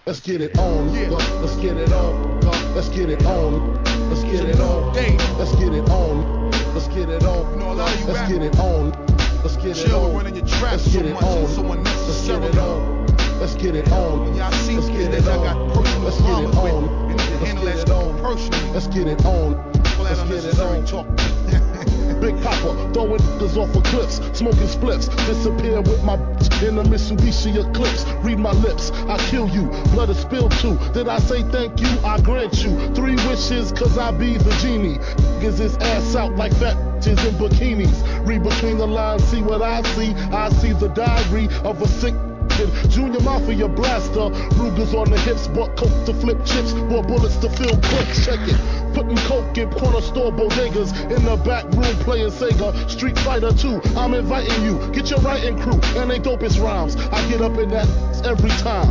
Let's get it on. Yeah. Let's get it on. Let's get it on. Let's get it on. Let's get it on. Let's get it on. You know, a lot of you Let's get it on. Let's get it on. running your trap Let's so get it much on. and so Let's get unnecessarily. it on. Let's get it on. Y'all see Let's kids get that it y'all got on. personal Let's get dramas it with. on. You need to Let's handle get that it stuff on. personally. Let's get it on. All that Let's get it unnecessary on. talk. Big Papa throwing niggas off of cliffs, smoking spliffs, disappear with my in a Mitsubishi Eclipse. Read my lips, I kill you, blood is spilled too. Did I say thank you? I grant you 3 wishes, cause I be the genie. Niggas his ass out like fat bitches in bikinis. Read between the lines, see what I see. I see the diary of a sick Junior Mafia blaster, Rugers on the hips, bought coke to flip chips, bought bullets to fill clips. Check it, putting coke in corner store bodegas, in the back room playing Sega, Street Fighter 2. I'm inviting you, get your writing crew, and they dopest rhymes. I get up in that every time.